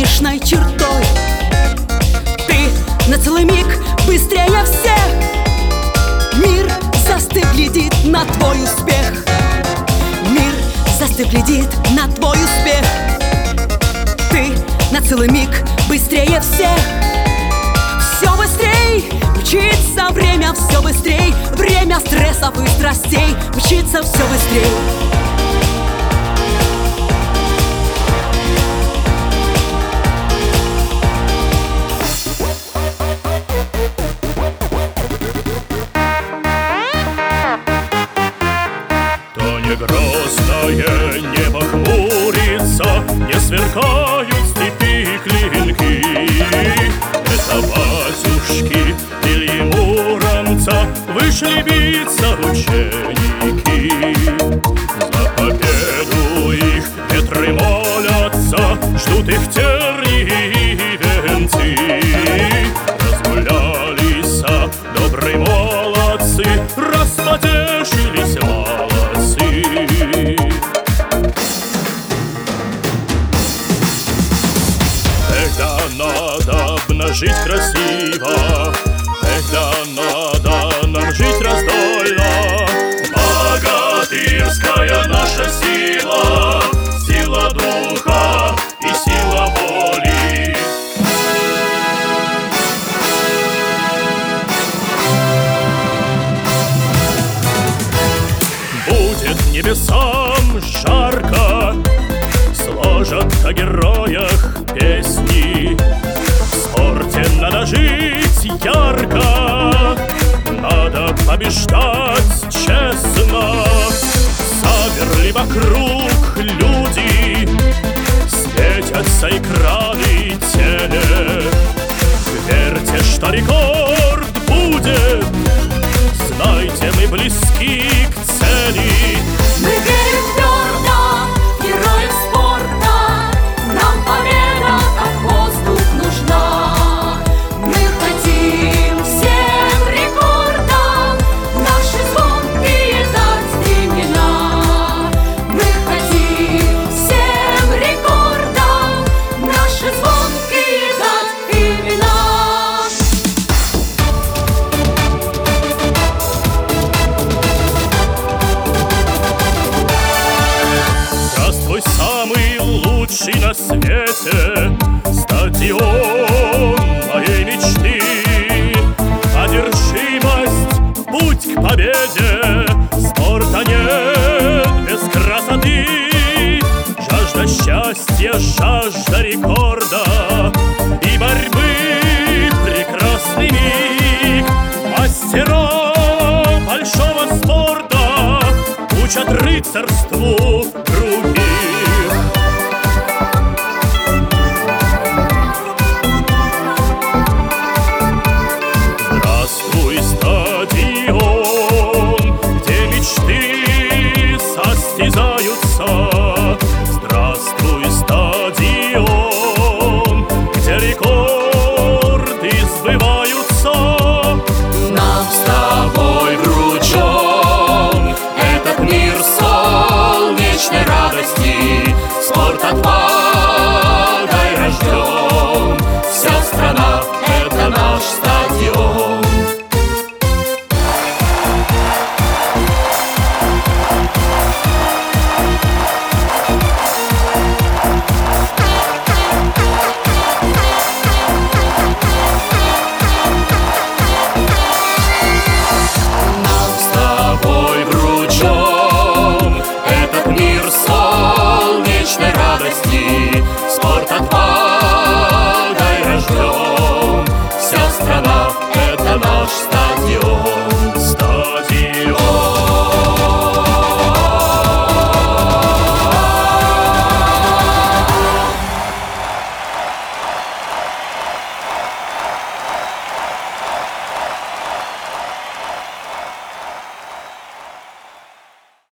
финишной чертой. Ты на целый миг быстрее всех. Мир застыв глядит на твой успех. Мир застыв глядит на твой успех. Ты на целый миг быстрее всех. Все быстрей мчится время, все быстрей. Время стрессов и страстей мчится все быстрей. Не грозное небо хмурится, не сверкают в степи клинки. Это батюшки Ильи Муромца вышли биться ученики. За победу их ветры молятся, ждут их терни и венцы. Разгулялись добрые молодцы, распотешились молодцы. Когда надо обнажить красиво, когда надо нам жить раздольно. Богатырская наша сила, сила духа и сила воли. Будет небесам жарко, сложат о героях песни. В спорте надо жить ярко, надо побеждать честно. Замерли вокруг люди, светятся экраны теле. Верьте, что рекорд будет, знайте, мы близки к цели. Мы верим твердо в героев спорта, нам победа как воздух нужна. Мы хотим всем рекордам наши звонкие дать имена. Мы хотим всем рекордам наши звонкие дать имена. Здравствуй, самый лучший на свете стадион моей мечты. Одержимость, путь к победе, спорта нет без красоты. Жажда счастья, жажда рекорда и борьбы прекрасный миг. Мастеров большого спорта учат рыцарству